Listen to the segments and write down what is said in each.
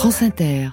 France Inter.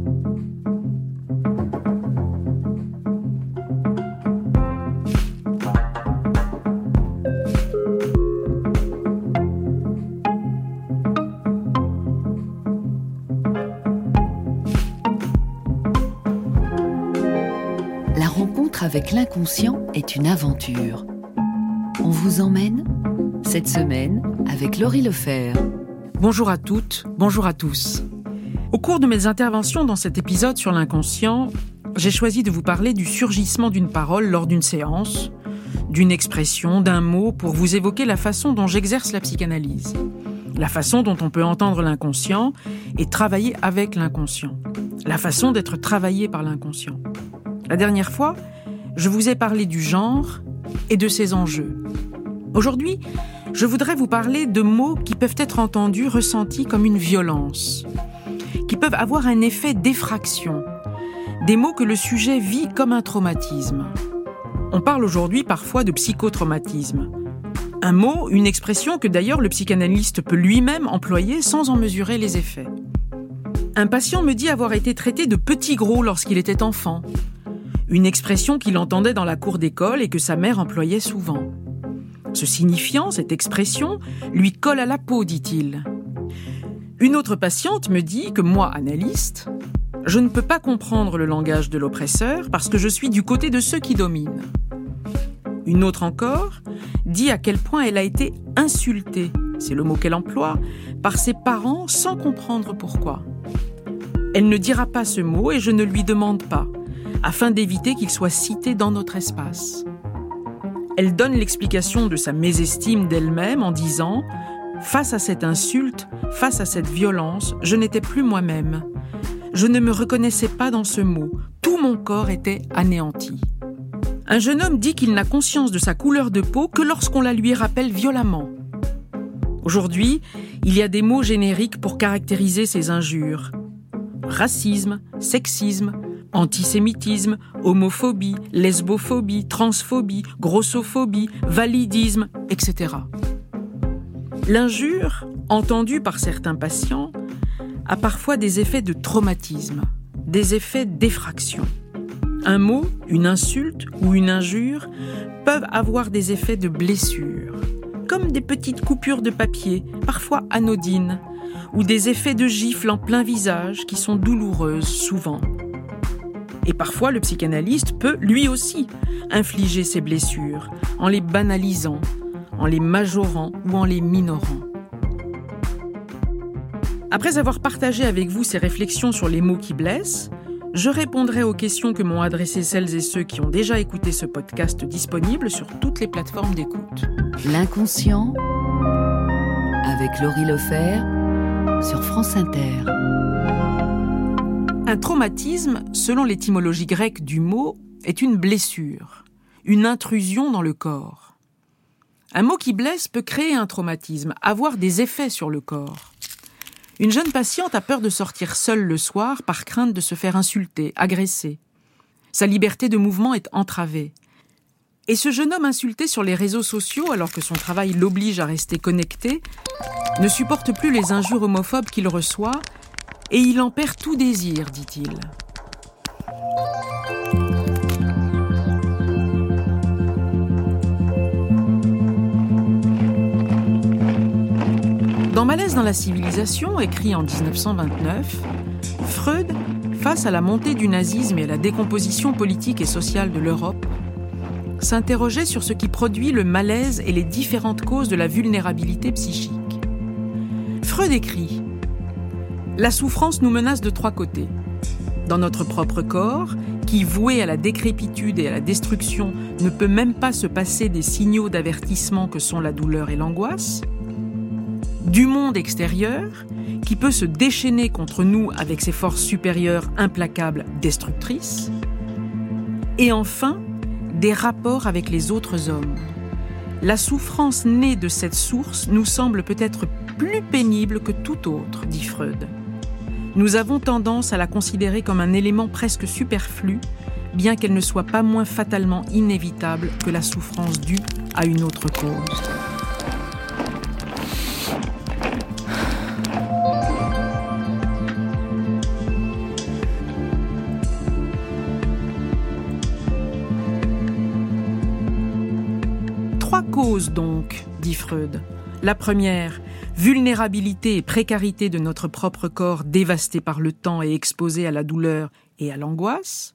La rencontre avec l'inconscient est une aventure. On vous emmène cette semaine avec Laurie Lefer. Bonjour à toutes, bonjour à tous. Au cours de mes interventions dans cet épisode sur l'inconscient, j'ai choisi de vous parler du surgissement d'une parole lors d'une séance, d'une expression, d'un mot pour vous évoquer la façon dont j'exerce la psychanalyse, la façon dont on peut entendre l'inconscient et travailler avec l'inconscient, la façon d'être travaillé par l'inconscient. La dernière fois, je vous ai parlé du genre et de ses enjeux. Aujourd'hui, je voudrais vous parler de mots qui peuvent être entendus, ressentis comme une violence, qui peuvent avoir un effet d'effraction, des mots que le sujet vit comme un traumatisme. On parle aujourd'hui parfois de psychotraumatisme. Un mot, une expression que d'ailleurs le psychanalyste peut lui-même employer sans en mesurer les effets. Un patient me dit avoir été traité de petit gros lorsqu'il était enfant. Une expression qu'il entendait dans la cour d'école et que sa mère employait souvent. Ce signifiant, cette expression, lui colle à la peau, dit-il. Une autre patiente me dit que moi, analyste, je ne peux pas comprendre le langage de l'oppresseur parce que je suis du côté de ceux qui dominent. Une autre encore dit à quel point elle a été insultée, c'est le mot qu'elle emploie, par ses parents sans comprendre pourquoi. Elle ne dira pas ce mot et je ne lui demande pas, afin d'éviter qu'il soit cité dans notre espace. Elle donne l'explication de sa mésestime d'elle-même en disant « Face à cette insulte, face à cette violence, je n'étais plus moi-même. Je ne me reconnaissais pas dans ce mot. Tout mon corps était anéanti. » Un jeune homme dit qu'il n'a conscience de sa couleur de peau que lorsqu'on la lui rappelle violemment. Aujourd'hui, il y a des mots génériques pour caractériser ces injures. Racisme, sexisme, antisémitisme, homophobie, lesbophobie, transphobie, grossophobie, validisme, etc. L'injure, entendue par certains patients, a parfois des effets de traumatisme, des effets d'effraction. Un mot, une insulte ou une injure peuvent avoir des effets de blessure, comme des petites coupures de papier, parfois anodines, ou des effets de gifles en plein visage qui sont douloureuses souvent. Et parfois, le psychanalyste peut, lui aussi, infliger ces blessures en les banalisant, en les majorant ou en les minorant. Après avoir partagé avec vous ces réflexions sur les mots qui blessent, je répondrai aux questions que m'ont adressées celles et ceux qui ont déjà écouté ce podcast disponible sur toutes les plateformes d'écoute. L'inconscient avec Laurie Lefer sur France Inter. Un traumatisme, selon l'étymologie grecque du mot, est une blessure, une intrusion dans le corps. Un mot qui blesse peut créer un traumatisme, avoir des effets sur le corps. Une jeune patiente a peur de sortir seule le soir par crainte de se faire insulter, agresser. Sa liberté de mouvement est entravée. Et ce jeune homme insulté sur les réseaux sociaux, alors que son travail l'oblige à rester connecté, ne supporte plus les injures homophobes qu'il reçoit, et il en perd tout désir, dit-il. Dans Malaise dans la civilisation, écrit en 1929, Freud, face à la montée du nazisme et à la décomposition politique et sociale de l'Europe, s'interrogeait sur ce qui produit le malaise et les différentes causes de la vulnérabilité psychique. Freud écrit « La souffrance nous menace de trois côtés. Dans notre propre corps, qui, voué à la décrépitude et à la destruction, ne peut même pas se passer des signaux d'avertissement que sont la douleur et l'angoisse. Du monde extérieur, qui peut se déchaîner contre nous avec ses forces supérieures implacables, destructrices. Et enfin, des rapports avec les autres hommes. La souffrance née de cette source nous semble peut-être plus pénible que tout autre, dit Freud. Nous avons tendance à la considérer comme un élément presque superflu, bien qu'elle ne soit pas moins fatalement inévitable que la souffrance due à une autre cause. causes donc, dit Freud. La première, vulnérabilité et précarité de notre propre corps dévasté par le temps et exposé à la douleur et à l'angoisse.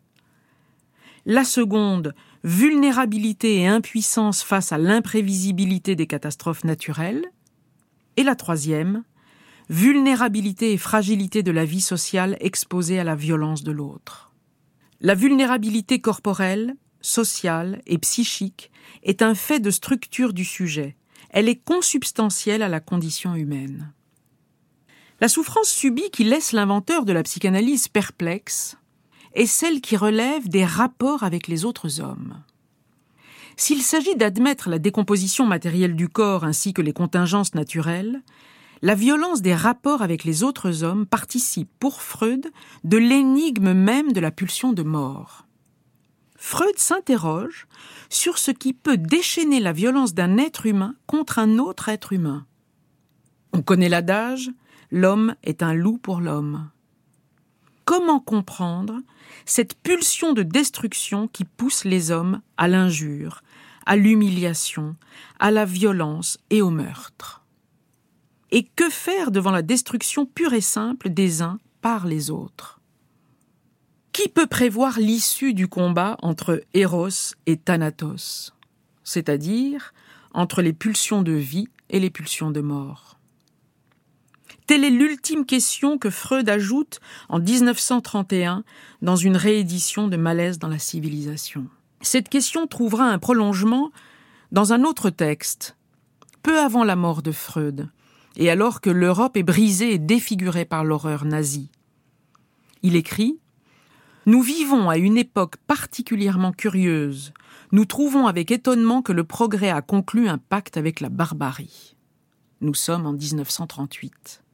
La seconde, vulnérabilité et impuissance face à l'imprévisibilité des catastrophes naturelles. Et la troisième, vulnérabilité et fragilité de la vie sociale exposée à la violence de l'autre. La vulnérabilité corporelle, sociale et psychique est un fait de structure du sujet. Elle est consubstantielle à la condition humaine. La souffrance subie qui laisse l'inventeur de la psychanalyse perplexe est celle qui relève des rapports avec les autres hommes. S'il s'agit d'admettre la décomposition matérielle du corps ainsi que les contingences naturelles, la violence des rapports avec les autres hommes participe, pour Freud, de l'énigme même de la pulsion de mort. Freud s'interroge sur ce qui peut déchaîner la violence d'un être humain contre un autre être humain. On connaît l'adage « l'homme est un loup pour l'homme ». Comment comprendre cette pulsion de destruction qui pousse les hommes à l'injure, à l'humiliation, à la violence et au meurtre ? Et que faire devant la destruction pure et simple des uns par les autres ? Qui peut prévoir l'issue du combat entre Eros et Thanatos, c'est-à-dire entre les pulsions de vie et les pulsions de mort ? Telle est l'ultime question que Freud ajoute en 1931 dans une réédition de Malaise dans la civilisation. Cette question trouvera un prolongement dans un autre texte, peu avant la mort de Freud, et alors que l'Europe est brisée et défigurée par l'horreur nazie. Il écrit « Nous vivons à une époque particulièrement curieuse. Nous trouvons avec étonnement que le progrès a conclu un pacte avec la barbarie. » Nous sommes en 1938.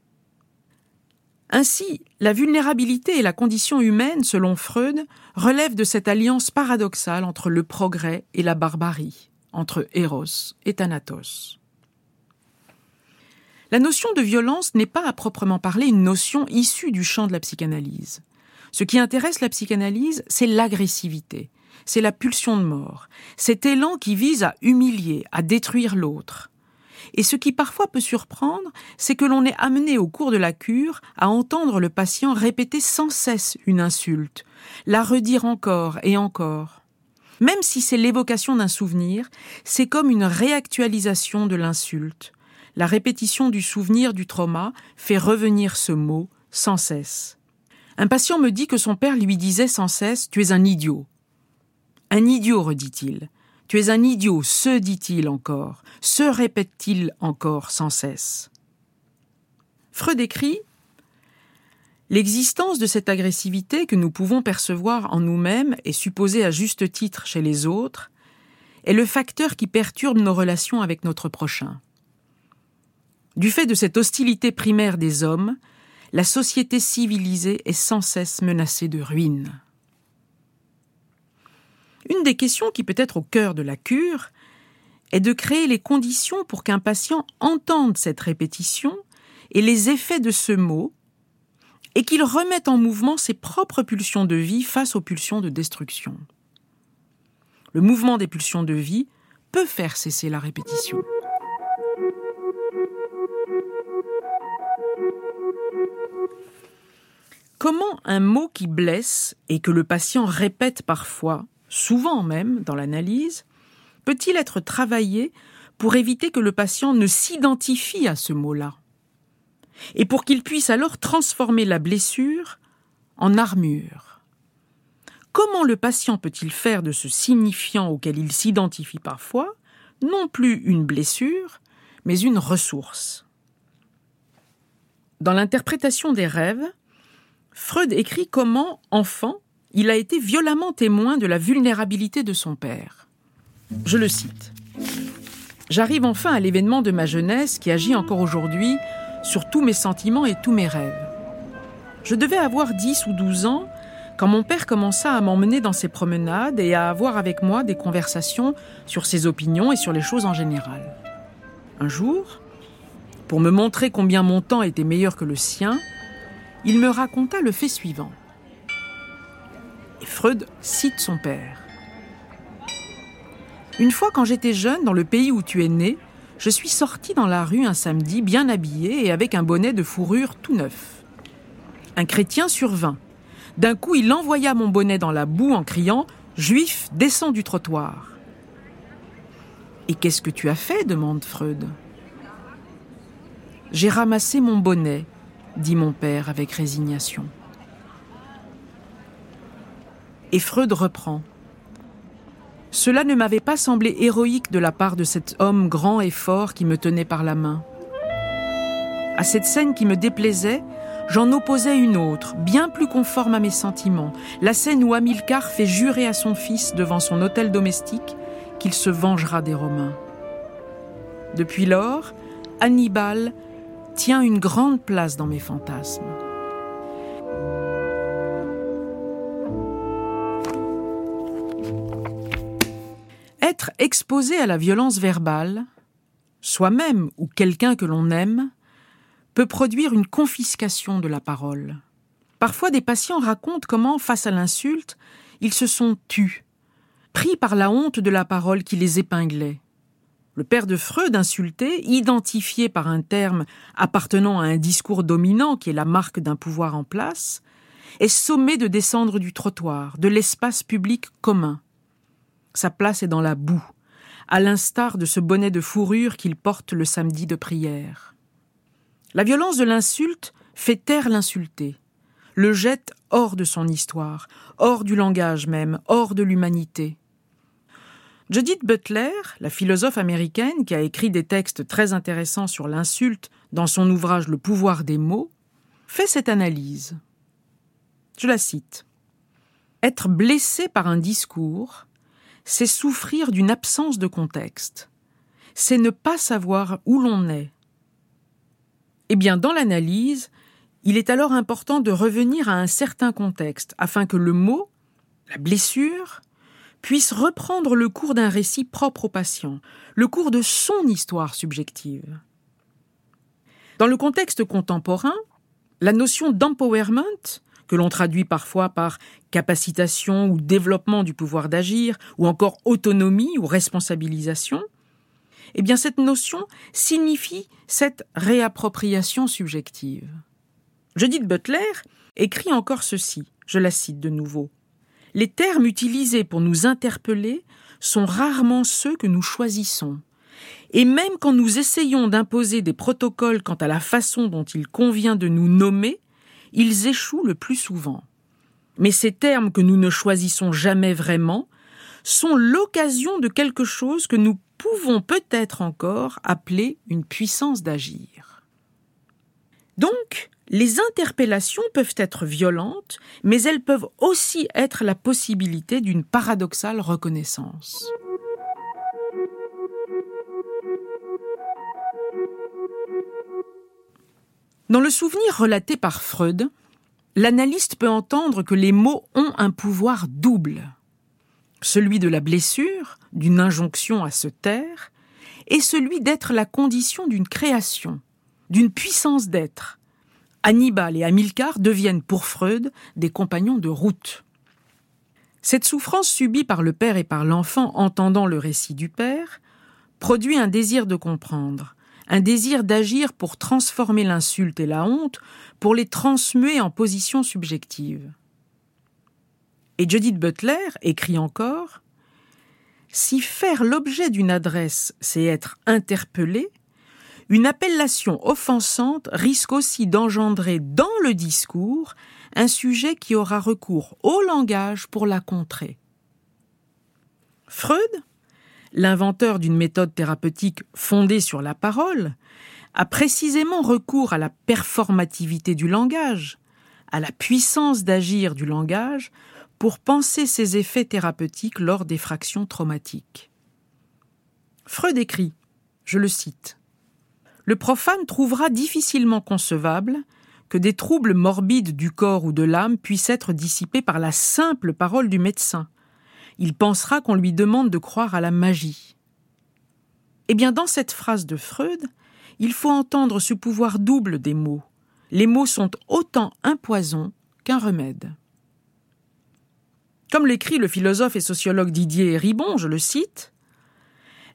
Ainsi, la vulnérabilité et la condition humaine, selon Freud, relèvent de cette alliance paradoxale entre le progrès et la barbarie, entre Eros et Thanatos. La notion de violence n'est pas à proprement parler une notion issue du champ de la psychanalyse. Ce qui intéresse la psychanalyse, c'est l'agressivité, c'est la pulsion de mort, cet élan qui vise à humilier, à détruire l'autre. Et ce qui parfois peut surprendre, c'est que l'on est amené au cours de la cure à entendre le patient répéter sans cesse une insulte, la redire encore et encore. Même si c'est l'évocation d'un souvenir, c'est comme une réactualisation de l'insulte. La répétition du souvenir du trauma fait revenir ce mot sans cesse. Un patient me dit que son père lui disait sans cesse « Tu es un idiot ». « Un idiot », redit-il. « Tu es un idiot », se dit-il encore, se répète-t-il encore sans cesse. Freud écrit « L'existence de cette agressivité que nous pouvons percevoir en nous-mêmes et supposer à juste titre chez les autres est le facteur qui perturbe nos relations avec notre prochain. Du fait de cette hostilité primaire des hommes, la société civilisée est sans cesse menacée de ruine. » Une des questions qui peut être au cœur de la cure est de créer les conditions pour qu'un patient entende cette répétition et les effets de ce mot et qu'il remette en mouvement ses propres pulsions de vie face aux pulsions de destruction. Le mouvement des pulsions de vie peut faire cesser la répétition. Comment un mot qui blesse et que le patient répète parfois, souvent même dans l'analyse, peut-il être travaillé pour éviter que le patient ne s'identifie à ce mot-là et pour qu'il puisse alors transformer la blessure en armure? Comment le patient peut-il faire de ce signifiant auquel il s'identifie parfois non plus une blessure, mais une ressource? Dans l'interprétation des rêves, Freud écrit comment, enfant, il a été violemment témoin de la vulnérabilité de son père. Je le cite. « J'arrive enfin à l'événement de ma jeunesse qui agit encore aujourd'hui sur tous mes sentiments et tous mes rêves. Je devais avoir 10 ou 12 ans quand mon père commença à m'emmener dans ses promenades et à avoir avec moi des conversations sur ses opinions et sur les choses en général. Un jour, pour me montrer combien mon temps était meilleur que le sien, il me raconta le fait suivant. Et Freud cite son père. « Une fois, quand j'étais jeune, dans le pays où tu es né, je suis sortie dans la rue un samedi, bien habillée et avec un bonnet de fourrure tout neuf. Un chrétien survint. D'un coup, il envoya mon bonnet dans la boue en criant « Juif, descends du trottoir !» « Et qu'est-ce que tu as fait ?» demande Freud. « J'ai ramassé mon bonnet », dit mon père avec résignation. Et Freud reprend. « Cela ne m'avait pas semblé héroïque de la part de cet homme grand et fort qui me tenait par la main. À cette scène qui me déplaisait, j'en opposais une autre, bien plus conforme à mes sentiments, la scène où Hamilcar fait jurer à son fils devant son hôtel domestique qu'il se vengera des Romains. Depuis lors, Hannibal tient une grande place dans mes fantasmes. Être exposé à la violence verbale, soi-même ou quelqu'un que l'on aime, peut produire une confiscation de la parole. Parfois, des patients racontent comment, face à l'insulte, ils se sont tus, pris par la honte de la parole qui les épinglait. Le père de Freud, insulté, identifié par un terme appartenant à un discours dominant qui est la marque d'un pouvoir en place, est sommé de descendre du trottoir, de l'espace public commun. Sa place est dans la boue, à l'instar de ce bonnet de fourrure qu'il porte le samedi de prière. La violence de l'insulte fait taire l'insulté, le jette hors de son histoire, hors du langage même, hors de l'humanité. Judith Butler, la philosophe américaine qui a écrit des textes très intéressants sur l'insulte dans son ouvrage « Le pouvoir des mots », fait cette analyse. Je la cite. « Être blessé par un discours, c'est souffrir d'une absence de contexte. C'est ne pas savoir où l'on est. Eh bien, dans l'analyse, il est alors important de revenir à un certain contexte afin que le mot, la blessure, puisse reprendre le cours d'un récit propre au patient, le cours de son histoire subjective. Dans le contexte contemporain, la notion d'empowerment, que l'on traduit parfois par capacitation ou développement du pouvoir d'agir, ou encore autonomie ou responsabilisation, eh bien cette notion signifie cette réappropriation subjective. Judith Butler écrit encore ceci, je la cite de nouveau. « Les termes utilisés pour nous interpeller sont rarement ceux que nous choisissons. Et même quand nous essayons d'imposer des protocoles quant à la façon dont il convient de nous nommer, ils échouent le plus souvent. Mais ces termes que nous ne choisissons jamais vraiment sont l'occasion de quelque chose que nous pouvons peut-être encore appeler une puissance d'agir. » Donc, les interpellations peuvent être violentes, mais elles peuvent aussi être la possibilité d'une paradoxale reconnaissance. Dans le souvenir relaté par Freud, l'analyste peut entendre que les mots ont un pouvoir double. Celui de la blessure, d'une injonction à se taire, et celui d'être la condition d'une création, d'une puissance d'être. Hannibal et Hamilcar deviennent pour Freud des compagnons de route. Cette souffrance subie par le père et par l'enfant entendant le récit du père produit un désir de comprendre, un désir d'agir pour transformer l'insulte et la honte, pour les transmuer en position subjective. Et Judith Butler écrit encore « Si faire l'objet d'une adresse, c'est être interpellé, une appellation offensante risque aussi d'engendrer dans le discours un sujet qui aura recours au langage pour la contrer. » Freud, l'inventeur d'une méthode thérapeutique fondée sur la parole, a précisément recours à la performativité du langage, à la puissance d'agir du langage pour penser ses effets thérapeutiques lors des fractions traumatiques. Freud écrit, je le cite, « Le profane trouvera difficilement concevable que des troubles morbides du corps ou de l'âme puissent être dissipés par la simple parole du médecin. Il pensera qu'on lui demande de croire à la magie. » Eh bien, dans cette phrase de Freud, il faut entendre ce pouvoir double des mots. Les mots sont autant un poison qu'un remède. Comme l'écrit le philosophe et sociologue Didier Ribon, je le cite,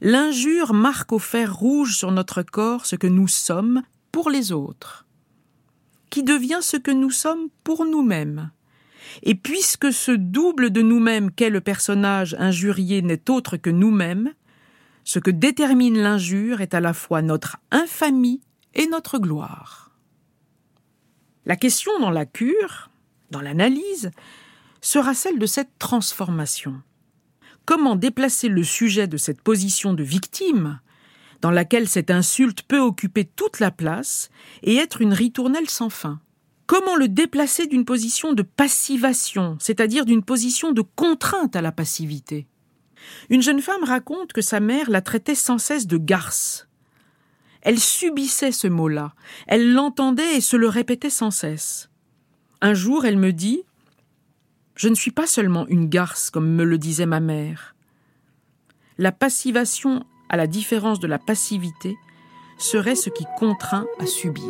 L'injure marque au fer rouge sur notre corps ce que nous sommes pour les autres, qui devient ce que nous sommes pour nous-mêmes. Et puisque ce double de nous-mêmes qu'est le personnage injurié n'est autre que nous-mêmes, ce que détermine l'injure est à la fois notre infamie et notre gloire. La question dans la cure, dans l'analyse, sera celle de cette transformation. Comment déplacer le sujet de cette position de victime, dans laquelle cette insulte peut occuper toute la place et être une ritournelle sans fin? Comment le déplacer d'une position de passivation, c'est-à-dire d'une position de contrainte à la passivité? Une jeune femme raconte que sa mère la traitait sans cesse de garce. Elle subissait ce mot-là, elle l'entendait et se le répétait sans cesse. Un jour, elle me dit « Je ne suis pas seulement une garce, comme me le disait ma mère. » La passivation, à la différence de la passivité, serait ce qui contraint à subir.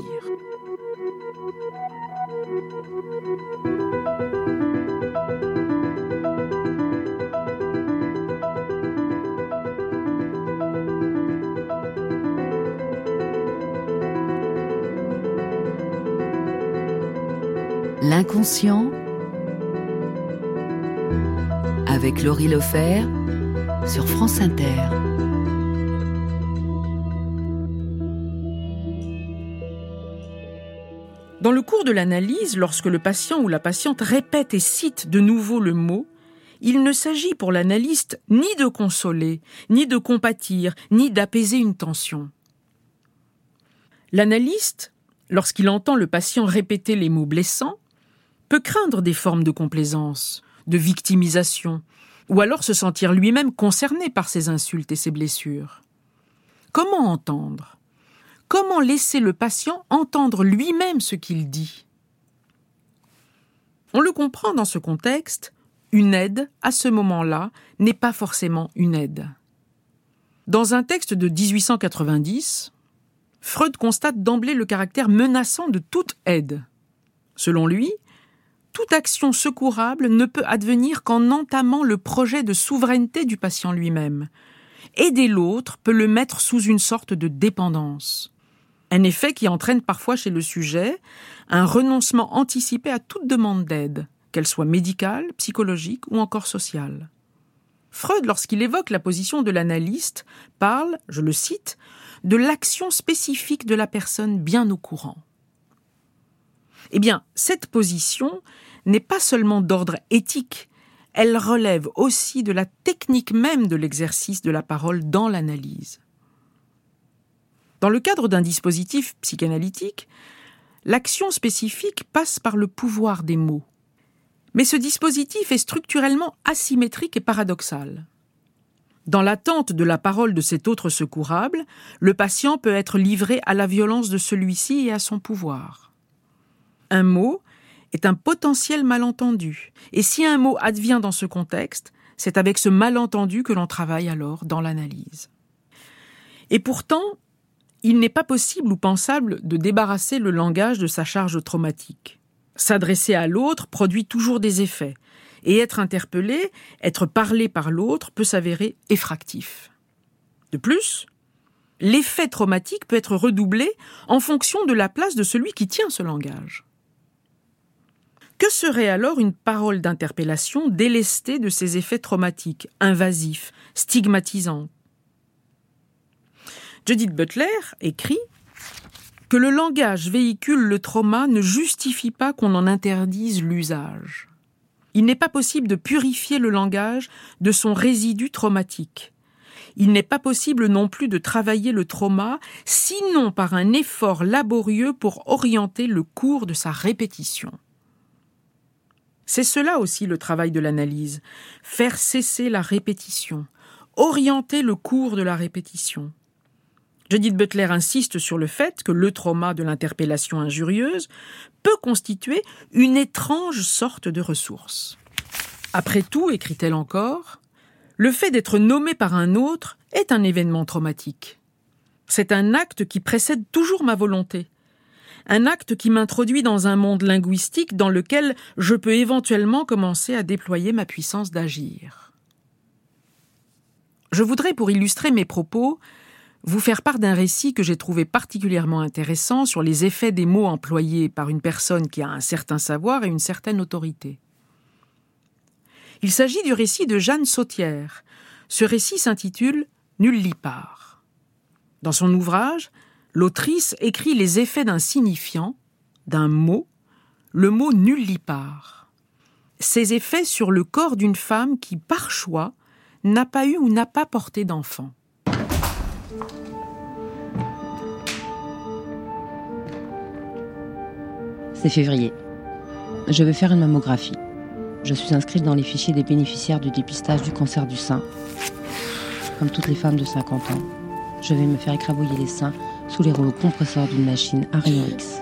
L'inconscient avec Laurie Lefebvre sur France Inter. Dans le cours de l'analyse, lorsque le patient ou la patiente répète et cite de nouveau le mot, il ne s'agit pour l'analyste ni de consoler, ni de compatir, ni d'apaiser une tension. L'analyste, lorsqu'il entend le patient répéter les mots blessants, peut craindre des formes de complaisance, de victimisation, ou alors se sentir lui-même concerné par ces insultes et ces blessures. Comment entendre ? Comment laisser le patient entendre lui-même ce qu'il dit ? On le comprend dans ce contexte, une aide, à ce moment-là, n'est pas forcément une aide. Dans un texte de 1890, Freud constate d'emblée le caractère menaçant de toute aide. Selon lui, toute action secourable ne peut advenir qu'en entamant le projet de souveraineté du patient lui-même. Aider l'autre peut le mettre sous une sorte de dépendance. Un effet qui entraîne parfois chez le sujet un renoncement anticipé à toute demande d'aide, qu'elle soit médicale, psychologique ou encore sociale. Freud, lorsqu'il évoque la position de l'analyste, parle, je le cite, de l'action spécifique de la personne bien au courant. Eh bien, cette position n'est pas seulement d'ordre éthique, elle relève aussi de la technique même de l'exercice de la parole dans l'analyse. Dans le cadre d'un dispositif psychanalytique, l'action spécifique passe par le pouvoir des mots. Mais ce dispositif est structurellement asymétrique et paradoxal. Dans l'attente de la parole de cet autre secourable, le patient peut être livré à la violence de celui-ci et à son pouvoir. Un mot est un potentiel malentendu, et si un mot advient dans ce contexte, c'est avec ce malentendu que l'on travaille alors dans l'analyse. Et pourtant, il n'est pas possible ou pensable de débarrasser le langage de sa charge traumatique. S'adresser à l'autre produit toujours des effets, et être interpellé, être parlé par l'autre peut s'avérer effractif. De plus, l'effet traumatique peut être redoublé en fonction de la place de celui qui tient ce langage. Que serait alors une parole d'interpellation délestée de ses effets traumatiques, invasifs, stigmatisants ? Judith Butler écrit que le langage véhicule le trauma ne justifie pas qu'on en interdise l'usage. Il n'est pas possible de purifier le langage de son résidu traumatique. Il n'est pas possible non plus de travailler le trauma, sinon par un effort laborieux pour orienter le cours de sa répétition. C'est cela aussi le travail de l'analyse, faire cesser la répétition, orienter le cours de la répétition. Judith Butler insiste sur le fait que le trauma de l'interpellation injurieuse peut constituer une étrange sorte de ressource. Après tout, écrit-elle encore, le fait d'être nommé par un autre est un événement traumatique. C'est un acte qui précède toujours ma volonté. Un acte qui m'introduit dans un monde linguistique dans lequel je peux éventuellement commencer à déployer ma puissance d'agir. Je voudrais, pour illustrer mes propos, vous faire part d'un récit que j'ai trouvé particulièrement intéressant sur les effets des mots employés par une personne qui a un certain savoir et une certaine autorité. Il s'agit du récit de Jeanne Sautière. Ce récit s'intitule « Nullipare ». Dans son ouvrage, l'autrice écrit les effets d'un signifiant, d'un mot, le mot « nullipare ». Ces effets sur le corps d'une femme qui, par choix, n'a pas eu ou n'a pas porté d'enfant. C'est février. Je vais faire une mammographie. Je suis inscrite dans les fichiers des bénéficiaires du dépistage du cancer du sein. Comme toutes les femmes de 50 ans, je vais me faire écrabouiller les seins sous les rouleaux compresseurs d'une machine à rayon X.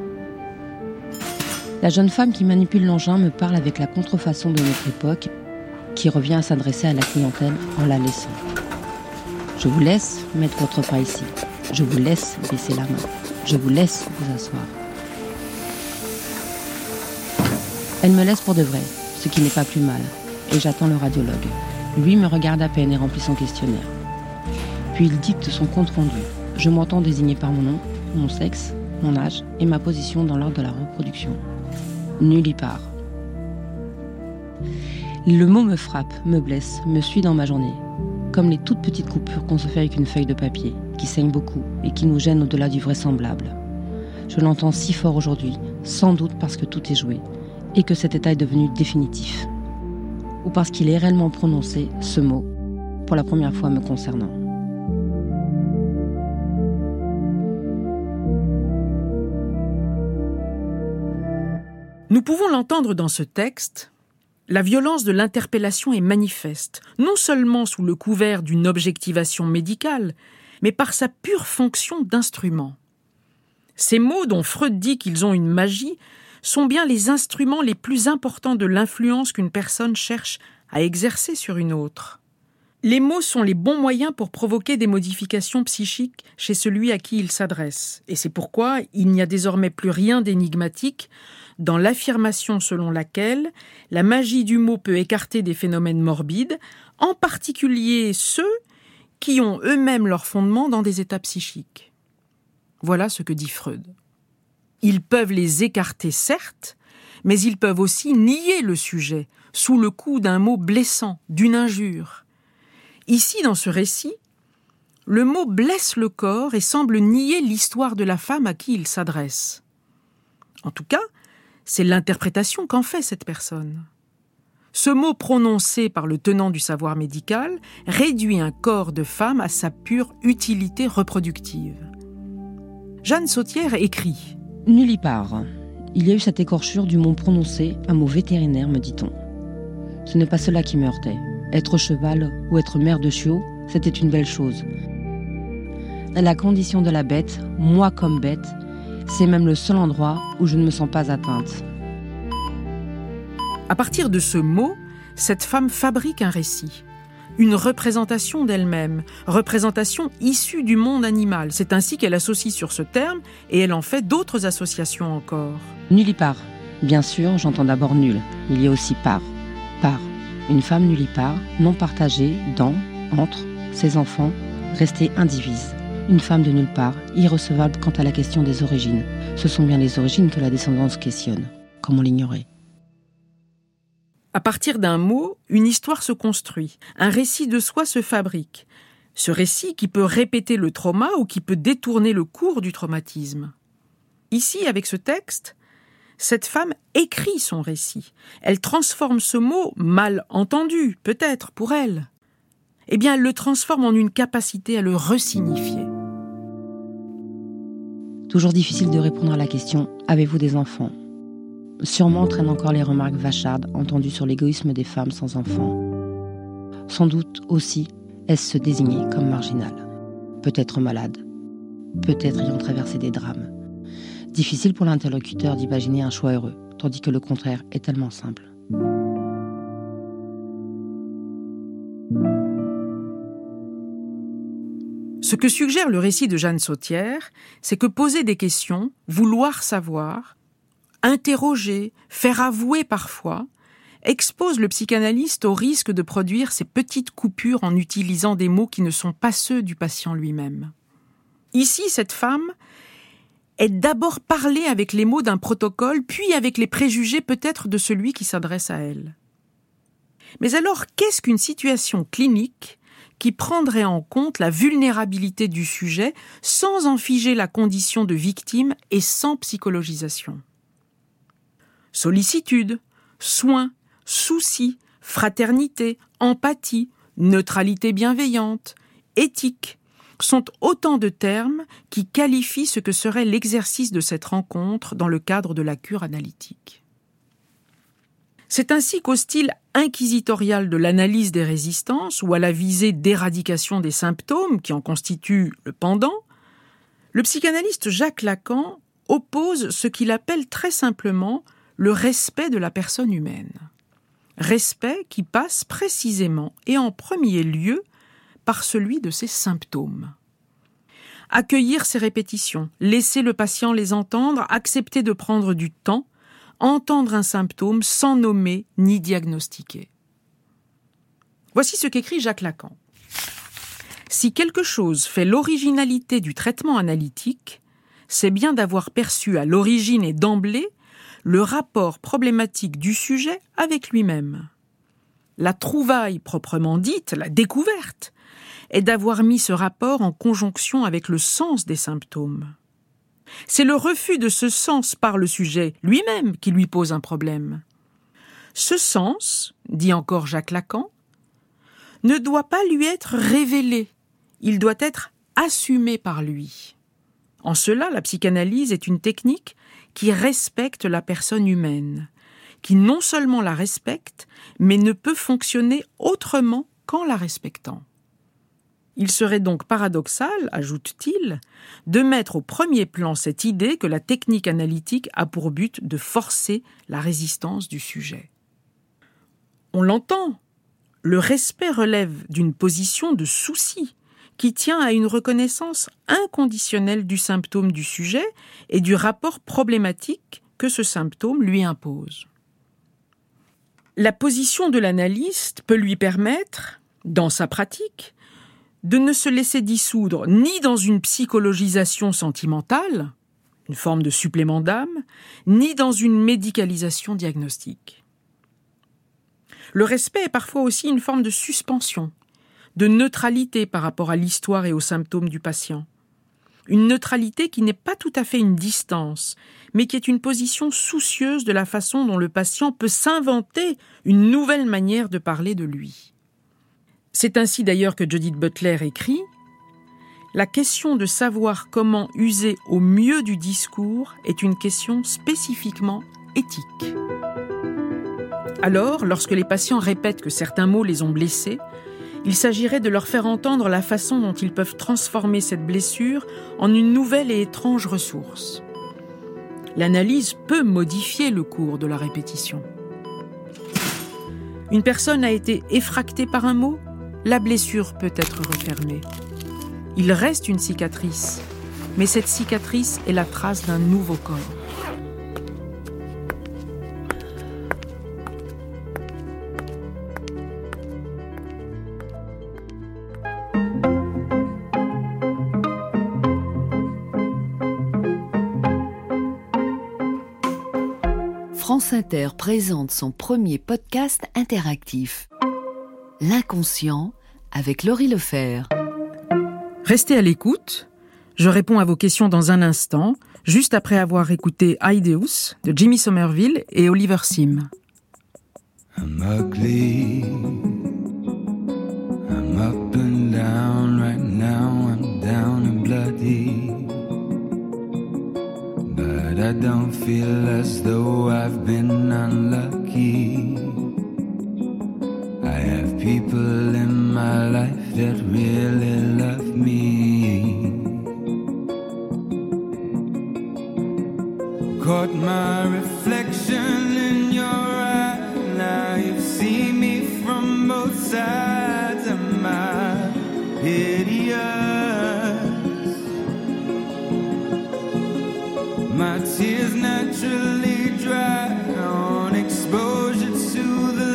La jeune femme qui manipule l'engin me parle avec la contrefaçon de notre époque, qui revient à s'adresser à la clientèle en la laissant. Je vous laisse mettre votre pas ici. Je vous laisse baisser la main. Je vous laisse vous asseoir. Elle me laisse pour de vrai, ce qui n'est pas plus mal, et j'attends le radiologue. Lui me regarde à peine et remplit son questionnaire. Puis il dicte son compte-rendu. Je m'entends désigner par mon nom, mon sexe, mon âge et ma position dans l'ordre de la reproduction. Nullipare. Le mot me frappe, me blesse, me suit dans ma journée. Comme les toutes petites coupures qu'on se fait avec une feuille de papier, qui saignent beaucoup et qui nous gênent au-delà du vraisemblable. Je l'entends si fort aujourd'hui, sans doute parce que tout est joué, et que cet état est devenu définitif. Ou parce qu'il est réellement prononcé, ce mot, pour la première fois me concernant. Nous pouvons l'entendre dans ce texte. La violence de l'interpellation est manifeste, non seulement sous le couvert d'une objectivation médicale, mais par sa pure fonction d'instrument. Ces mots dont Freud dit qu'ils ont une magie sont bien les instruments les plus importants de l'influence qu'une personne cherche à exercer sur une autre. Les mots sont les bons moyens pour provoquer des modifications psychiques chez celui à qui ils s'adressent, et c'est pourquoi il n'y a désormais plus rien d'énigmatique dans l'affirmation selon laquelle la magie du mot peut écarter des phénomènes morbides, en particulier ceux qui ont eux-mêmes leur fondement dans des états psychiques. Voilà ce que dit Freud. Ils peuvent les écarter, certes, mais ils peuvent aussi nier le sujet sous le coup d'un mot blessant, d'une injure. Ici, dans ce récit, le mot blesse le corps et semble nier l'histoire de la femme à qui il s'adresse. En tout cas, c'est l'interprétation qu'en fait cette personne. Ce mot prononcé par le tenant du savoir médical réduit un corps de femme à sa pure utilité reproductive. Jeanne Sautière écrit « Nullipare. Il y a eu cette écorchure du mot prononcé, un mot vétérinaire, me dit-on. Ce n'est pas cela qui me heurtait. Être cheval ou être mère de chiot, c'était une belle chose. La condition de la bête, moi comme bête, c'est même le seul endroit où je ne me sens pas atteinte. » À partir de ce mot, cette femme fabrique un récit, une représentation d'elle-même, représentation issue du monde animal. C'est ainsi qu'elle associe sur ce terme et elle en fait d'autres associations encore. Nullipare. Bien sûr, j'entends d'abord nul. Il y a aussi part. Part. Une femme nullipare, non partagée dans, entre, ses enfants, restée indivise. Une femme de nulle part, irrecevable quant à la question des origines. Ce sont bien les origines que la descendance questionne. Comment l'ignorer ? À partir d'un mot, une histoire se construit, un récit de soi se fabrique. Ce récit qui peut répéter le trauma ou qui peut détourner le cours du traumatisme. Ici, avec ce texte, cette femme écrit son récit. Elle transforme ce mot, mal entendu, peut-être, pour elle. Eh bien, elle le transforme en une capacité à le resignifier. Toujours difficile de répondre à la question « Avez-vous des enfants ?» Sûrement traînent encore les remarques vachardes entendues sur l'égoïsme des femmes sans enfants. Sans doute aussi est-ce se désigner comme marginal. Peut-être malade, peut-être ayant traversé des drames. Difficile pour l'interlocuteur d'imaginer un choix heureux, tandis que le contraire est tellement simple. Ce que suggère le récit de Jeanne Sautière, c'est que poser des questions, vouloir savoir, interroger, faire avouer parfois, expose le psychanalyste au risque de produire ces petites coupures en utilisant des mots qui ne sont pas ceux du patient lui-même. Ici, cette femme est d'abord parlée avec les mots d'un protocole, puis avec les préjugés peut-être de celui qui s'adresse à elle. Mais alors, qu'est-ce qu'une situation clinique qui prendrait en compte la vulnérabilité du sujet sans en figer la condition de victime et sans psychologisation ? Sollicitude, soin, souci, fraternité, empathie, neutralité bienveillante, éthique sont autant de termes qui qualifient ce que serait l'exercice de cette rencontre dans le cadre de la cure analytique. C'est ainsi qu'au style inquisitorial de l'analyse des résistances ou à la visée d'éradication des symptômes qui en constituent le pendant, le psychanalyste Jacques Lacan oppose ce qu'il appelle très simplement le respect de la personne humaine. Respect qui passe précisément et en premier lieu par celui de ses symptômes. Accueillir ses répétitions, laisser le patient les entendre, accepter de prendre du temps, entendre un symptôme sans nommer ni diagnostiquer. Voici ce qu'écrit Jacques Lacan. Si quelque chose fait l'originalité du traitement analytique, c'est bien d'avoir perçu à l'origine et d'emblée le rapport problématique du sujet avec lui-même. La trouvaille proprement dite, la découverte, est d'avoir mis ce rapport en conjonction avec le sens des symptômes. C'est le refus de ce sens par le sujet lui-même qui lui pose un problème. Ce sens, dit encore Jacques Lacan, ne doit pas lui être révélé, il doit être assumé par lui. En cela, la psychanalyse est une technique qui respecte la personne humaine, qui non seulement la respecte, mais ne peut fonctionner autrement qu'en la respectant. Il serait donc paradoxal, ajoute-t-il, de mettre au premier plan cette idée que la technique analytique a pour but de forcer la résistance du sujet. On l'entend, le respect relève d'une position de souci qui tient à une reconnaissance inconditionnelle du symptôme du sujet et du rapport problématique que ce symptôme lui impose. La position de l'analyste peut lui permettre, dans sa pratique, de ne se laisser dissoudre ni dans une psychologisation sentimentale, une forme de supplément d'âme, ni dans une médicalisation diagnostique. Le respect est parfois aussi une forme de suspension, de neutralité par rapport à l'histoire et aux symptômes du patient. Une neutralité qui n'est pas tout à fait une distance, mais qui est une position soucieuse de la façon dont le patient peut s'inventer une nouvelle manière de parler de lui. C'est ainsi d'ailleurs que Judith Butler écrit « La question de savoir comment user au mieux du discours est une question spécifiquement éthique. » Alors, lorsque les patients répètent que certains mots les ont blessés, il s'agirait de leur faire entendre la façon dont ils peuvent transformer cette blessure en une nouvelle et étrange ressource. L'analyse peut modifier le cours de la répétition. Une personne a été effractée par un mot, la blessure peut être refermée. Il reste une cicatrice, mais cette cicatrice est la trace d'un nouveau corps. France Inter présente son premier podcast interactif. L'inconscient avec Laurie Lefebvre. Restez à l'écoute, je réponds à vos questions dans un instant, juste après avoir écouté Aideus de Jimmy Somerville et Oliver Sim. I'm ugly, I'm up and down right now, I'm down and bloody. But I don't feel as though I've been unlucky. I have people in my life that really love me. Caught my reflection in your eye. Now you see me from both sides. Am I hideous? My tears naturally dry on exposure to the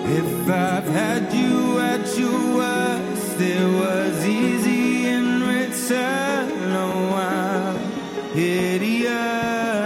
If I've had you at your worst, it was easy in return. Oh, I'm hideous.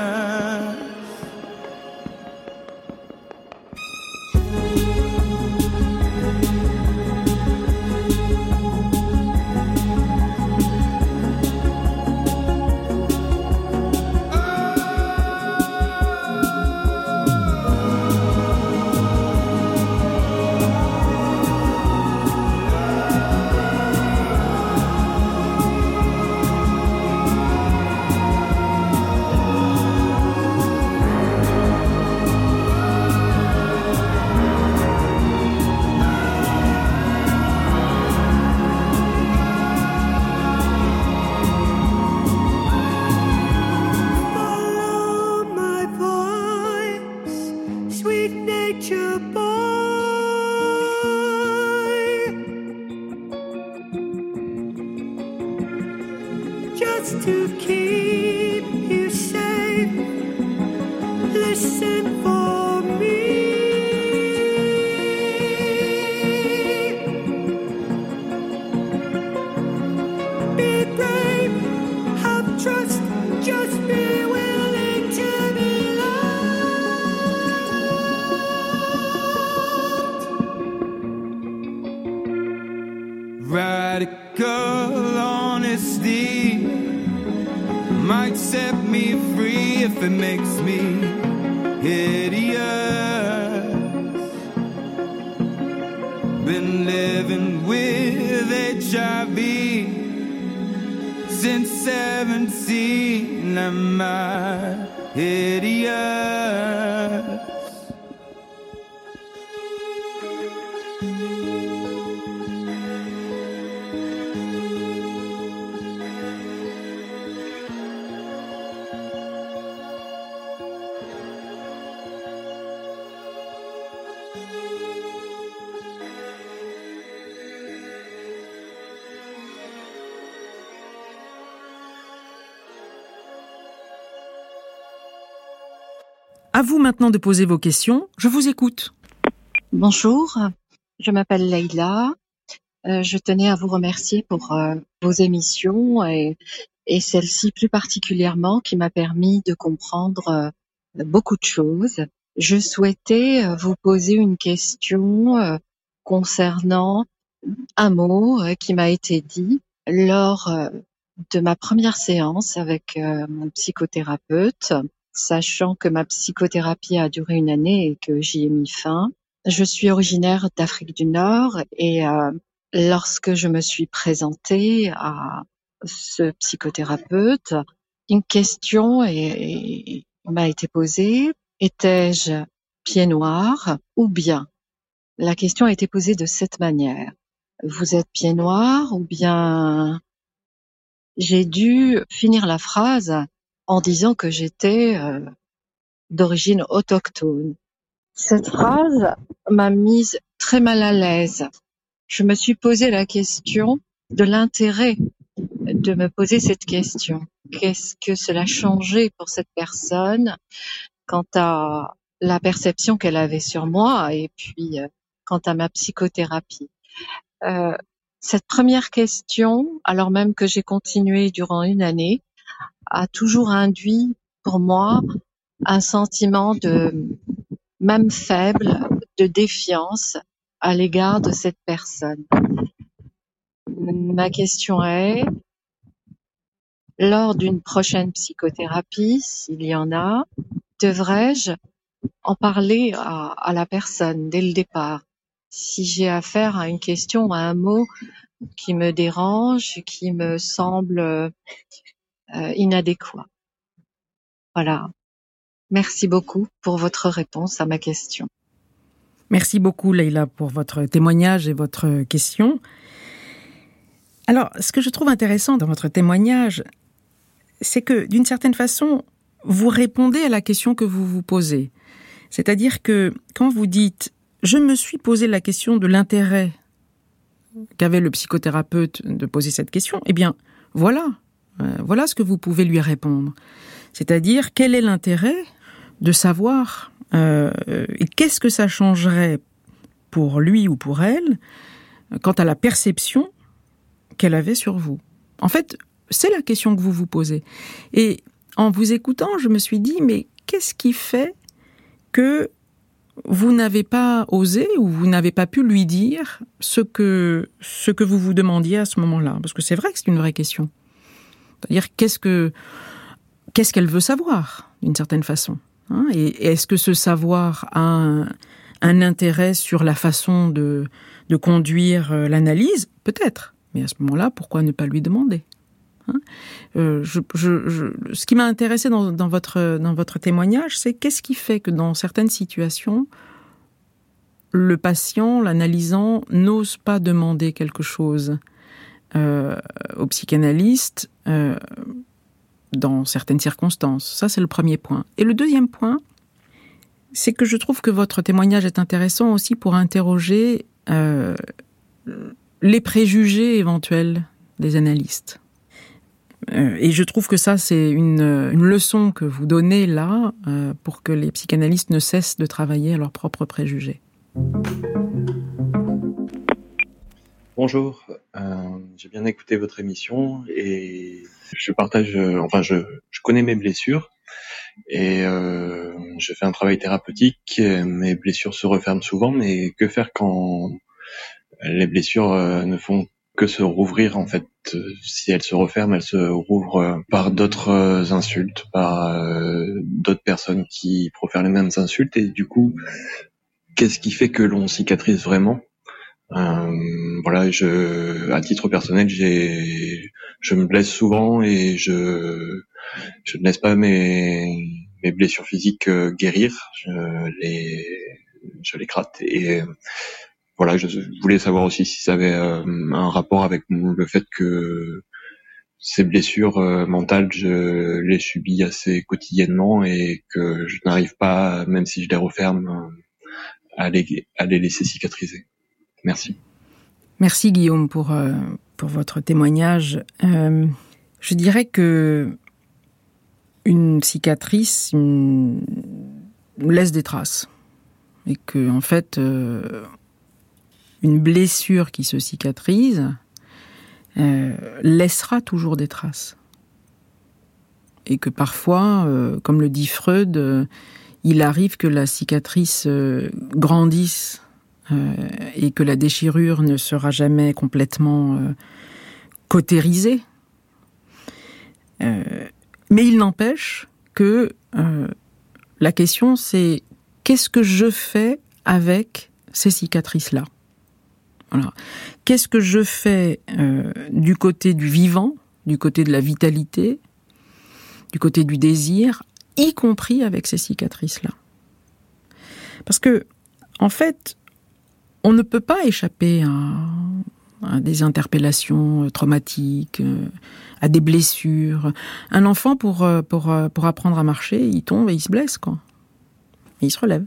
Just to keep you safe, listen for me. Be brave, have trust, just be willing to be loved. Radical honesty might set me free if it makes me hideous. Been living with HIV since 17. Am I hideous? À vous maintenant de poser vos questions. Je vous écoute. Bonjour, je m'appelle Leïla. Je tenais à vous remercier pour vos émissions et celle-ci plus particulièrement qui m'a permis de comprendre beaucoup de choses. Je souhaitais vous poser une question concernant un mot qui m'a été dit lors de ma première séance avec mon psychothérapeute. Sachant que ma psychothérapie a duré 1 année et que j'y ai mis fin. Je suis originaire d'Afrique du Nord et lorsque je me suis présentée à ce psychothérapeute, une question m'a été posée. Étais-je pied noir ou bien? La question a été posée de cette manière. Vous êtes pied noir ou bien? J'ai dû finir la phrase en disant que j'étais d'origine autochtone. Cette phrase m'a mise très mal à l'aise. Je me suis posé la question de l'intérêt de me poser cette question. Qu'est-ce que cela changeait pour cette personne quant à la perception qu'elle avait sur moi et puis quant à ma psychothérapie. Cette première question, alors même que j'ai continué durant 1 année, a toujours induit pour moi un sentiment de même faible, de défiance à l'égard de cette personne. Ma question est, lors d'une prochaine psychothérapie, s'il y en a, devrais-je en parler à la personne dès le départ? Si j'ai affaire à une question ou à un mot qui me dérange, qui me semble inadéquat. Voilà. Merci beaucoup pour votre réponse à ma question. Merci beaucoup, Leïla, pour votre témoignage et votre question. Alors, ce que je trouve intéressant dans votre témoignage, c'est que, d'une certaine façon, vous répondez à la question que vous vous posez. C'est-à-dire que, quand vous dites « je me suis posé la question de l'intérêt qu'avait le psychothérapeute de poser cette question », eh bien, voilà ce que vous pouvez lui répondre. C'est-à-dire, quel est l'intérêt de savoir et qu'est-ce que ça changerait pour lui ou pour elle quant à la perception qu'elle avait sur vous. En fait, c'est la question que vous vous posez. Et en vous écoutant, je me suis dit, mais qu'est-ce qui fait que vous n'avez pas osé ou vous n'avez pas pu lui dire ce que vous vous demandiez à ce moment-là? Parce que c'est vrai que c'est une vraie question. C'est-à-dire, qu'est-ce qu'elle veut savoir, d'une certaine façon, hein? Et est-ce que ce savoir a un intérêt sur la façon de conduire l'analyse? Peut-être. Mais à ce moment-là, pourquoi ne pas lui demander, hein? Ce qui m'a intéressé dans votre témoignage, c'est qu'est-ce qui fait que dans certaines situations, le patient, l'analysant, n'ose pas demander quelque chose au psychanalyste dans certaines circonstances. Ça, c'est le premier point. Et le deuxième point, c'est que je trouve que votre témoignage est intéressant aussi pour interroger les préjugés éventuels des analystes. Et je trouve que ça, c'est une leçon que vous donnez là pour que les psychanalystes ne cessent de travailler à leurs propres préjugés. Bonjour, j'ai bien écouté votre émission et je partage, je connais mes blessures et je fais un travail thérapeutique. Mes blessures se referment souvent, mais que faire quand les blessures ne font que se rouvrir en fait? Si elles se referment, elles se rouvrent par d'autres insultes, par d'autres personnes qui profèrent les mêmes insultes, et du coup, qu'est-ce qui fait que l'on cicatrise vraiment? Voilà, à titre personnel, je me blesse souvent et je ne laisse pas mes blessures physiques guérir. Je les gratte et voilà, je voulais savoir aussi si ça avait un rapport avec le fait que ces blessures mentales, je les subis assez quotidiennement et que je n'arrive pas, même si je les referme, à les laisser cicatriser. Merci. Merci Guillaume pour votre témoignage. Je dirais que une cicatrice laisse des traces et que en fait une blessure qui se cicatrise laissera toujours des traces. Et que parfois, comme le dit Freud, il arrive que la cicatrice grandisse et que la déchirure ne sera jamais complètement cautérisée. Mais il n'empêche que la question, c'est qu'est-ce que je fais avec ces cicatrices-là ? Voilà. Qu'est-ce que je fais du côté du vivant, du côté de la vitalité, du côté du désir, y compris avec ces cicatrices-là? Parce que, en fait, on ne peut pas échapper à des interpellations traumatiques, à des blessures. Un enfant, pour apprendre à marcher, il tombe et il se blesse, quoi. Et il se relève.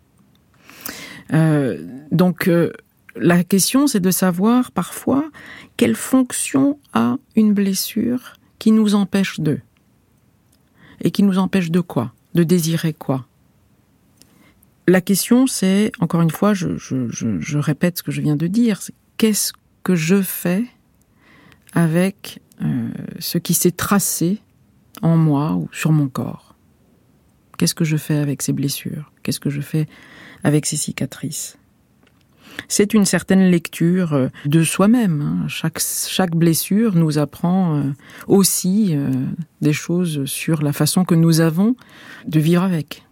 Donc, la question, c'est de savoir, parfois, quelle fonction a une blessure qui nous empêche d'eux. Et qui nous empêche de quoi ? De désirer quoi ? La question, c'est, encore une fois, je répète ce que je viens de dire, c'est qu'est-ce que je fais avec ce qui s'est tracé en moi ou sur mon corps ? Qu'est-ce que je fais avec ces blessures ? Qu'est-ce que je fais avec ces cicatrices ? C'est une certaine lecture de soi-même, hein. Chaque blessure nous apprend aussi des choses sur la façon que nous avons de vivre avec.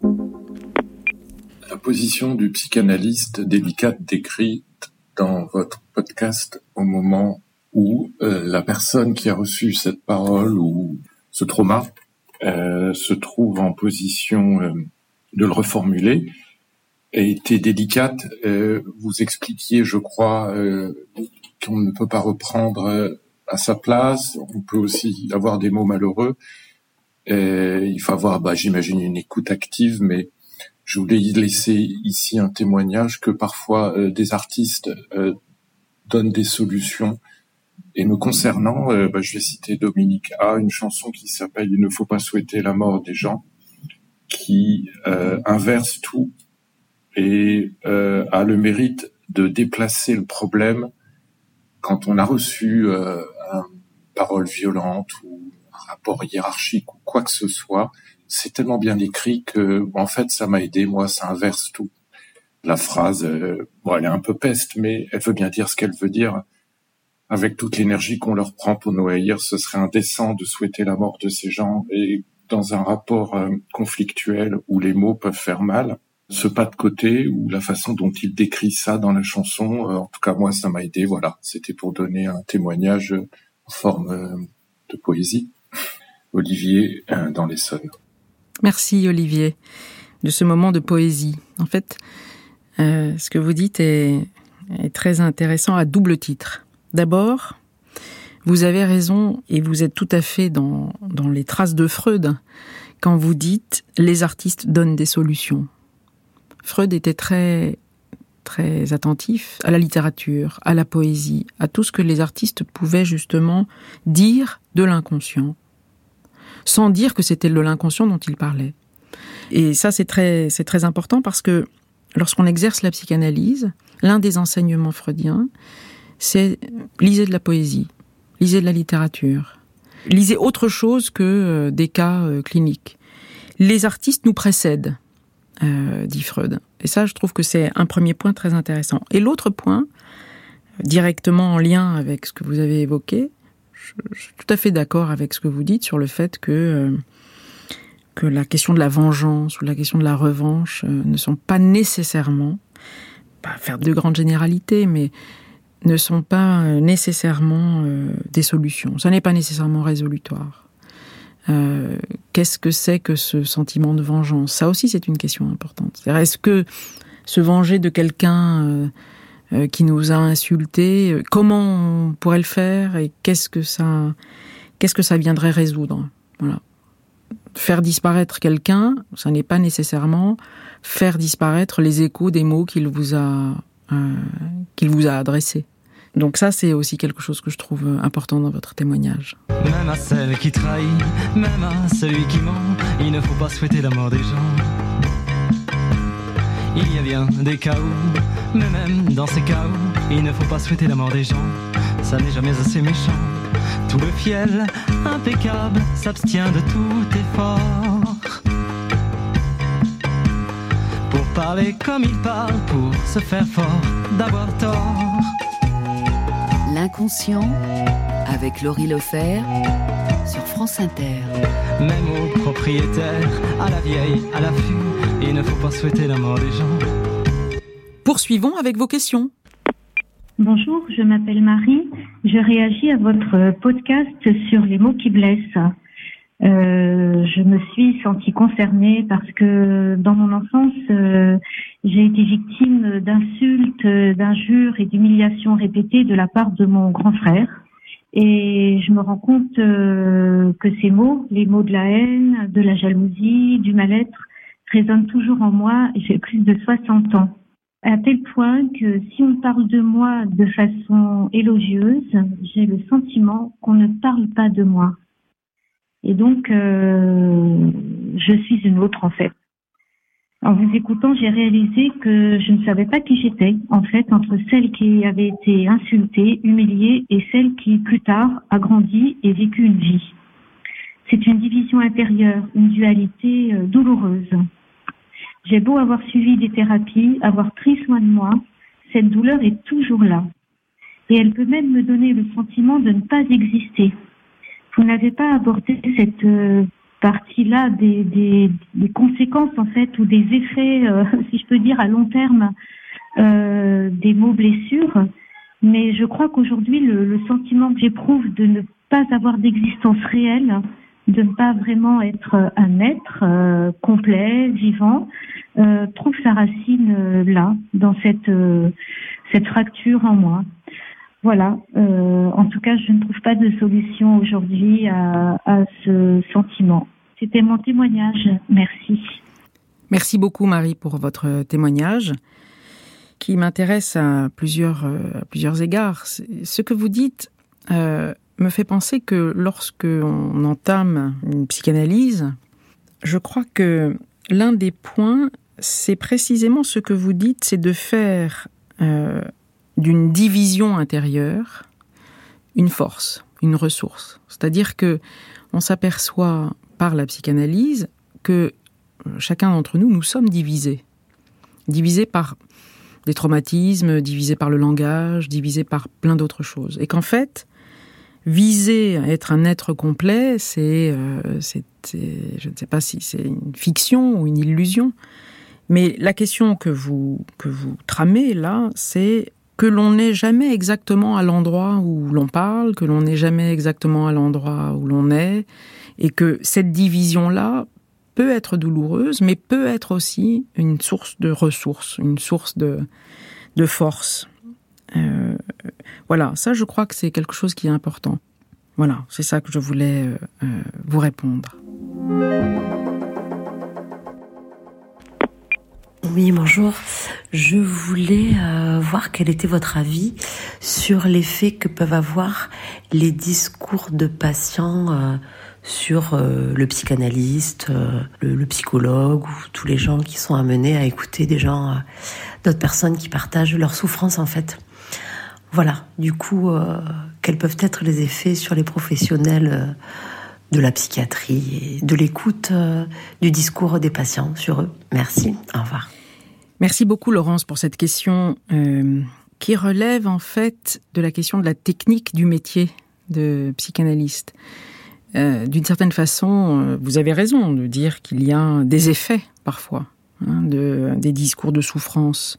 La position du psychanalyste délicate décrite dans votre podcast au moment où la personne qui a reçu cette parole ou ce trauma se trouve en position de le reformuler était délicate. Vous expliquiez, je crois, qu'on ne peut pas reprendre à sa place. On peut aussi avoir des mots malheureux. Il faut avoir, j'imagine, une écoute active, mais je voulais y laisser ici un témoignage que parfois des artistes donnent des solutions. Et me concernant, je vais citer Dominique A, une chanson qui s'appelle « Il ne faut pas souhaiter la mort des gens », qui inverse tout et a le mérite de déplacer le problème quand on a reçu une parole violente ou un rapport hiérarchique ou quoi que ce soit. C'est tellement bien écrit que, en fait, ça m'a aidé. Moi, ça inverse tout. La phrase, elle est un peu peste, mais elle veut bien dire ce qu'elle veut dire. Avec toute l'énergie qu'on leur prend pour nous haïr, ce serait indécent de souhaiter la mort de ces gens. Et dans un rapport conflictuel où les mots peuvent faire mal, ce pas de côté ou la façon dont il décrit ça dans la chanson, en tout cas moi ça m'a aidé. Voilà, c'était pour donner un témoignage en forme de poésie. Olivier dans l'Essonne. Merci Olivier de ce moment de poésie. En fait, ce que vous dites est très intéressant à double titre. D'abord, vous avez raison et vous êtes tout à fait dans les traces de Freud quand vous dites « les artistes donnent des solutions ». Freud était très, très attentif à la littérature, à la poésie, à tout ce que les artistes pouvaient justement dire de l'inconscient, sans dire que c'était de l'inconscient dont ils parlaient. Et ça, c'est très important parce que lorsqu'on exerce la psychanalyse, l'un des enseignements freudiens, c'est lisez de la poésie, lisez de la littérature, lisez autre chose que des cas cliniques. Les artistes nous précèdent, dit Freud. Et ça, je trouve que c'est un premier point très intéressant. Et l'autre point, directement en lien avec ce que vous avez évoqué, je suis tout à fait d'accord avec ce que vous dites sur le fait que la question de la vengeance ou la question de la revanche ne sont pas nécessairement, pas faire de grandes généralités, mais ne sont pas nécessairement des solutions. Ça n'est pas nécessairement résolutoire. Qu'est-ce que c'est que ce sentiment de vengeance ? Ça aussi, c'est une question importante. C'est-à-dire, est-ce que se venger de quelqu'un qui nous a insultés, comment on pourrait le faire et qu'est-ce que ça viendrait résoudre ? Voilà. Faire disparaître quelqu'un, ça n'est pas nécessairement faire disparaître les échos des mots qu'il vous a adressés. Donc ça, c'est aussi quelque chose que je trouve important dans votre témoignage. Même à celle qui trahit, même à celui qui ment, il ne faut pas souhaiter la mort des gens. Il y a bien des cas où, mais même dans ces cas où, il ne faut pas souhaiter la mort des gens. Ça n'est jamais assez méchant. Tout le fiel, impeccable, s'abstient de tout effort. Pour parler comme il parle, pour se faire fort, d'avoir tort. L'inconscient, avec Laurie Lefebvre, sur France Inter. Même aux propriétaires, à la vieille, à l'affût, il ne faut pas souhaiter la mort des gens. Poursuivons avec vos questions. Bonjour, je m'appelle Marie. Je réagis à votre podcast sur les mots qui blessent. Je me suis sentie concernée parce que dans mon enfance, j'ai été victime d'insultes, d'injures et d'humiliations répétées de la part de mon grand frère. Et je me rends compte que ces mots, les mots de la haine, de la jalousie, du mal-être, résonnent toujours en moi et j'ai plus de 60 ans. À tel point que si on parle de moi de façon élogieuse, j'ai le sentiment qu'on ne parle pas de moi. Et donc, je suis une autre, en fait. En vous écoutant, j'ai réalisé que je ne savais pas qui j'étais, en fait, entre celle qui avait été insultée, humiliée, et celle qui, plus tard, a grandi et vécu une vie. C'est une division intérieure, une dualité douloureuse. J'ai beau avoir suivi des thérapies, avoir pris soin de moi, cette douleur est toujours là. Et elle peut même me donner le sentiment de ne pas exister. Vous n'avez pas abordé cette partie-là des conséquences, en fait, ou des effets, si je peux dire, à long terme, des mots blessures. Mais je crois qu'aujourd'hui, le sentiment que j'éprouve de ne pas avoir d'existence réelle, de ne pas vraiment être un être complet, vivant, trouve sa racine là, dans cette fracture en moi. Voilà. En tout cas, je ne trouve pas de solution aujourd'hui à ce sentiment. C'était mon témoignage. Merci. Merci beaucoup, Marie, pour votre témoignage, qui m'intéresse à plusieurs égards. Ce que vous dites me fait penser que lorsque on entame une psychanalyse, je crois que l'un des points, c'est précisément ce que vous dites, c'est de faire d'une division intérieure une force, une ressource. C'est-à-dire que on s'aperçoit par la psychanalyse que chacun d'entre nous, nous sommes divisés. Divisés par des traumatismes, divisés par le langage, divisés par plein d'autres choses. Et qu'en fait, viser à être un être complet, je ne sais pas si c'est une fiction ou une illusion, mais la question que vous tramez là, c'est que l'on n'est jamais exactement à l'endroit où l'on parle, que l'on n'est jamais exactement à l'endroit où l'on est, et que cette division-là peut être douloureuse, mais peut être aussi une source de ressources, une source de force. Voilà, ça je crois que c'est quelque chose qui est important. Voilà, c'est ça que je voulais vous répondre. Oui, bonjour. Je voulais voir quel était votre avis sur l'effet que peuvent avoir les discours de patients sur le psychanalyste, le psychologue ou tous les gens qui sont amenés à écouter des gens, d'autres personnes qui partagent leur souffrance en fait. Voilà, du coup, quels peuvent être les effets sur les professionnels de la psychiatrie et de l'écoute du discours des patients sur eux. Merci, au revoir. Merci beaucoup Laurence pour cette question qui relève en fait de la question de la technique du métier de psychanalyste. D'une certaine façon, vous avez raison de dire qu'il y a des effets parfois des discours de souffrance.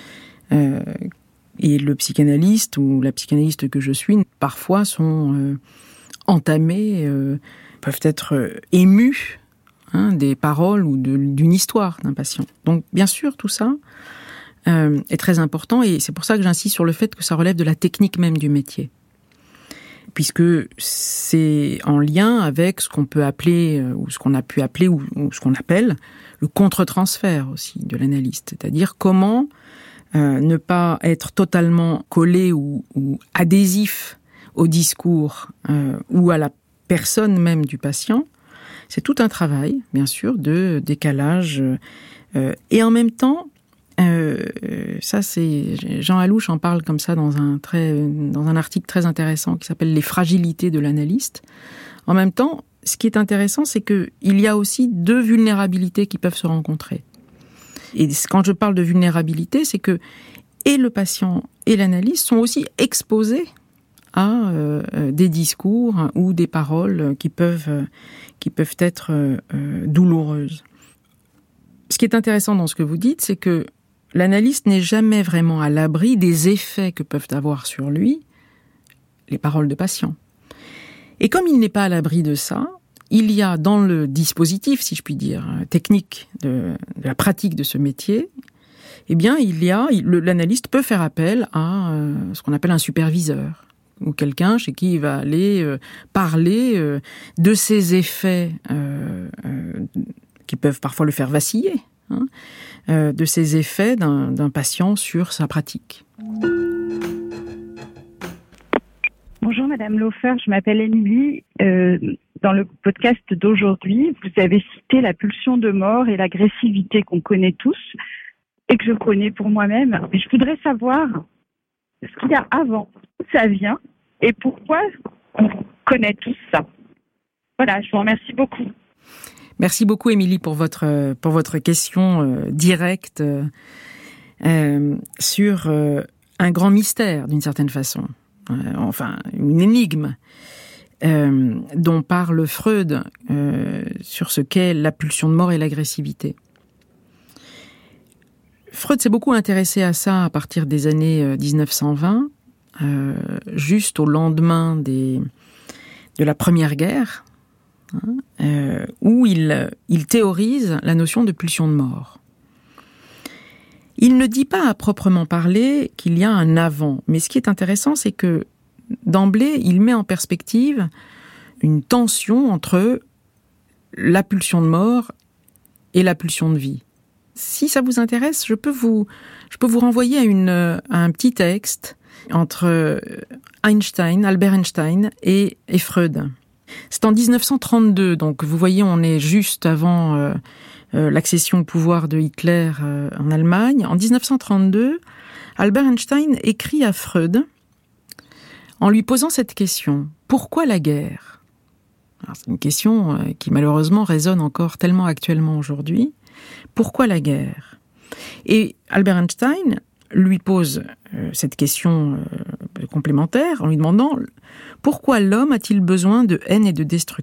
Et le psychanalyste ou la psychanalyste que je suis, parfois sont entamés, peuvent être émus des paroles ou d'une histoire d'un patient. Donc bien sûr, tout ça est très important et c'est pour ça que j'insiste sur le fait que ça relève de la technique même du métier. Puisque c'est en lien avec ce qu'on peut appeler, ou ce qu'on a pu appeler, ou ce qu'on appelle le contre-transfert aussi de l'analyste. C'est-à-dire comment ne pas être totalement collé ou adhésif au discours ou à la personne même du patient. C'est tout un travail, bien sûr, de décalage. Et en même temps, ça c'est Jean Alouche en parle comme ça dans un article très intéressant qui s'appelle « Les fragilités de l'analyste ». En même temps, ce qui est intéressant, c'est qu'il y a aussi deux vulnérabilités qui peuvent se rencontrer. Et quand je parle de vulnérabilité, c'est que et le patient et l'analyste sont aussi exposés à des discours ou des paroles qui peuvent être douloureuses. Ce qui est intéressant dans ce que vous dites, c'est que l'analyste n'est jamais vraiment à l'abri des effets que peuvent avoir sur lui les paroles de patient. Et comme il n'est pas à l'abri de ça, il y a dans le dispositif, si je puis dire, technique de la pratique de ce métier, eh bien, l'analyste peut faire appel à ce qu'on appelle un superviseur, ou quelqu'un chez qui il va aller parler de ces effets qui peuvent parfois le faire vaciller, de ces effets d'un patient sur sa pratique. Bonjour Madame Laufer, je m'appelle Émilie. Dans le podcast d'aujourd'hui, vous avez cité la pulsion de mort et l'agressivité qu'on connaît tous et que je connais pour moi-même. Mais je voudrais savoir ce qu'il y a avant, d'où ça vient et pourquoi on connaît tous ça. Voilà, je vous remercie beaucoup. Merci beaucoup Émilie pour votre question directe sur un grand mystère d'une certaine façon. Enfin, une énigme dont parle Freud sur ce qu'est la pulsion de mort et l'agressivité. Freud s'est beaucoup intéressé à ça à partir des années 1920, juste au lendemain de la Première Guerre, où il théorise la notion de pulsion de mort. Il ne dit pas à proprement parler qu'il y a un avant, mais ce qui est intéressant, c'est que d'emblée, il met en perspective une tension entre la pulsion de mort et la pulsion de vie. Si ça vous intéresse, je peux vous renvoyer à un petit texte entre Albert Einstein et Freud. C'est en 1932, donc vous voyez, on est juste avant l'accession au pouvoir de Hitler en Allemagne, en 1932, Albert Einstein écrit à Freud en lui posant cette question. Pourquoi la guerre ? Alors, c'est une question qui malheureusement résonne encore tellement actuellement aujourd'hui. Pourquoi la guerre ? Et Albert Einstein lui pose cette question complémentaire en lui demandant « Pourquoi l'homme a-t-il besoin de haine et de destruction ?»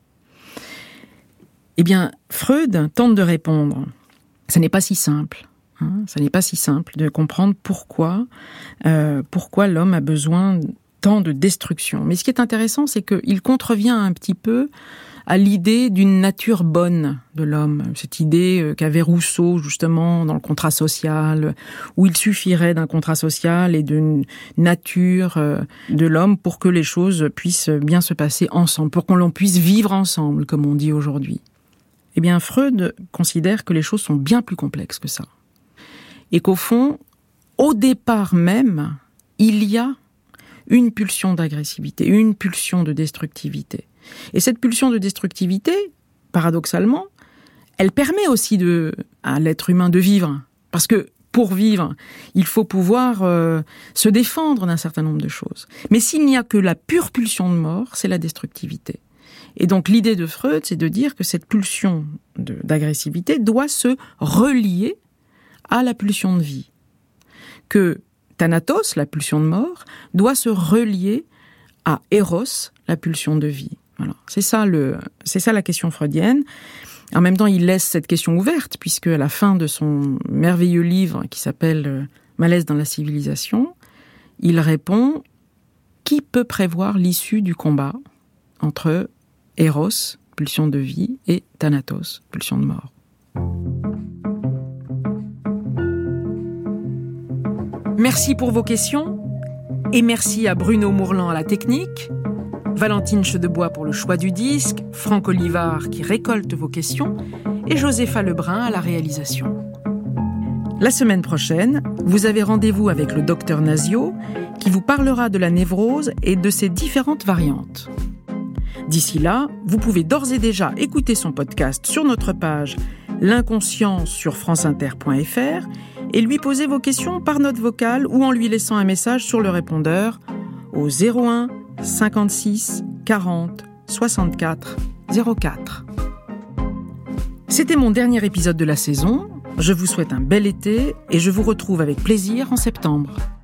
Eh bien, Freud tente de répondre. Ça n'est pas si simple. Ça n'est pas si simple de comprendre pourquoi l'homme a besoin tant de destruction. Mais ce qui est intéressant, c'est qu'il contrevient un petit peu à l'idée d'une nature bonne de l'homme. Cette idée qu'avait Rousseau, justement, dans le contrat social, où il suffirait d'un contrat social et d'une nature de l'homme pour que les choses puissent bien se passer ensemble, pour qu'on puisse vivre ensemble, comme on dit aujourd'hui. Eh bien, Freud considère que les choses sont bien plus complexes que ça. Et qu'au fond, au départ même, il y a une pulsion d'agressivité, une pulsion de destructivité. Et cette pulsion de destructivité, paradoxalement, elle permet aussi à l'être humain de vivre. Parce que pour vivre, il faut pouvoir se défendre d'un certain nombre de choses. Mais s'il n'y a que la pure pulsion de mort, c'est la destructivité. Et donc l'idée de Freud, c'est de dire que cette pulsion d'agressivité doit se relier à la pulsion de vie. Que Thanatos, la pulsion de mort, doit se relier à Eros, la pulsion de vie. Voilà. C'est ça la question freudienne. En même temps, il laisse cette question ouverte, puisque à la fin de son merveilleux livre qui s'appelle Malaise dans la civilisation, il répond « Qui peut prévoir l'issue du combat entre Eros, pulsion de vie, et Thanatos, pulsion de mort ?» Merci pour vos questions, et merci à Bruno Mourlan à la technique, Valentine Chedebois pour le choix du disque, Franck Olivard qui récolte vos questions, et Josépha Lebrun à la réalisation. La semaine prochaine, vous avez rendez-vous avec le docteur Nazio, qui vous parlera de la névrose et de ses différentes variantes. D'ici là, vous pouvez d'ores et déjà écouter son podcast sur notre page L'inconscient sur franceinter.fr et lui poser vos questions par note vocale ou en lui laissant un message sur le répondeur au 01 56 40 64 04. C'était mon dernier épisode de la saison. Je vous souhaite un bel été et je vous retrouve avec plaisir en septembre.